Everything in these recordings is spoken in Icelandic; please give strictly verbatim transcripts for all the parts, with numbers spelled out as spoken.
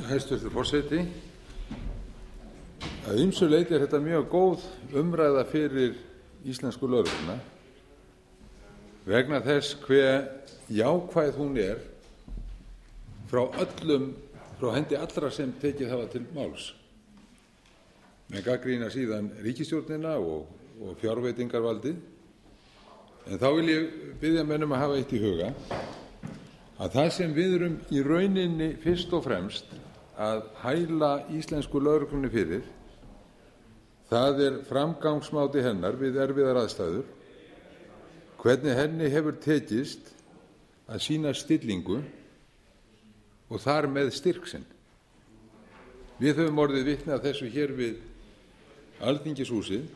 Hæstvirtur forseti. Að ýmsu leyti er þetta mjög góð umræða fyrir íslensku lögregluna vegna þess hve jákvæð hún er frá öllum, frá hendi allra sem tekið hafa til máls. Menn gagnrýna síðan ríkisstjórnina og, og fjárveitingarvaldið, en þá vil ég biðja menn um að hafa eitt í huga að það sem við erum í rauninni fyrst og fremst að hæla íslensku lögreglunni fyrir, það er framgangsmáti hennar við erfiðar aðstæður, hvernig henni hefur tekist að sýna stillingu og þar með styrk sinn. Við höfum orðið vitni að þessu hér við Alþingishúsið,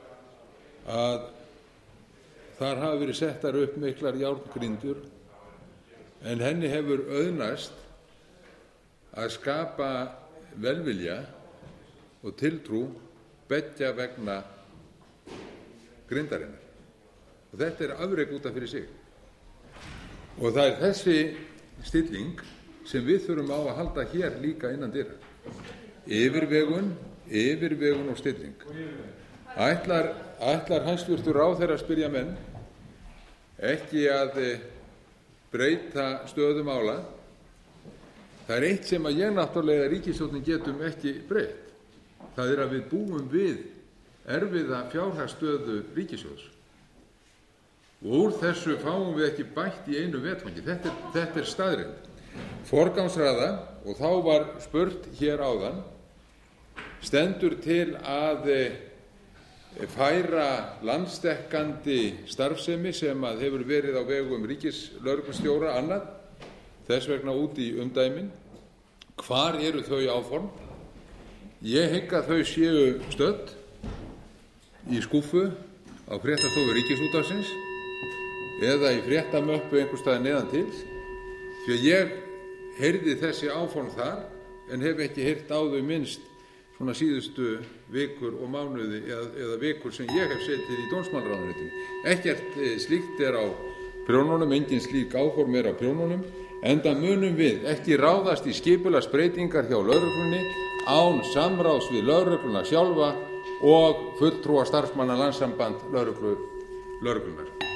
að þar hafa verið settar upp miklar járngrindur, en henni hefur auðnast að skapa velvilja og tiltrú beggja vegna grindarinnar. Og þetta er afrek út af fyrir sig. Og það er þessi stilling sem við þurfum á að halda hér líka innan dyra. Yfirvegun, yfirvegun og stilling. Ætlar, ætlar hæstvirtur ráðherra að spyrja menn ekki að breyta stöðu mála. Það er eitt sem að ég náttúrulega ríkisstjórnin getum ekki breytt. Það er að við búum við erfiða fjárhagsstöðu ríkissjóðs. Og úr þessu fáum við ekki bætt í einu vetfangi. Þetta er, þetta er staðreynd. Forgangsraða, og þá var spurt hér áðan, stendur til að færa landsdekkandi starfsemi sem að hefur verið á vegum ríkislögreglustjóra annað, þess vegna út í umdæmin. Hvar eru þau áform? Ég hygg að þau séu stödd í skúffu á fréttastofu Ríkisútvarpsins eða í fréttamöppu einhvers staðar neðan til, því að ég heyrði þessi áform þar en hef ekki heyrt á þau minnst svona síðustu vikur og mánuði eða, eða vikur sem ég hef setið í dómsmálaráðuneytinu. Ekkert slíkt er á prjónunum, engin slík áform er á prjónunum, enda munum við ekki ráðast í skipulagsbreytingar hjá lögreglunni án samráðs við lögregluna sjálfa og fulltrúa starfsmanna Landssamband lögreglu lögreglunnar.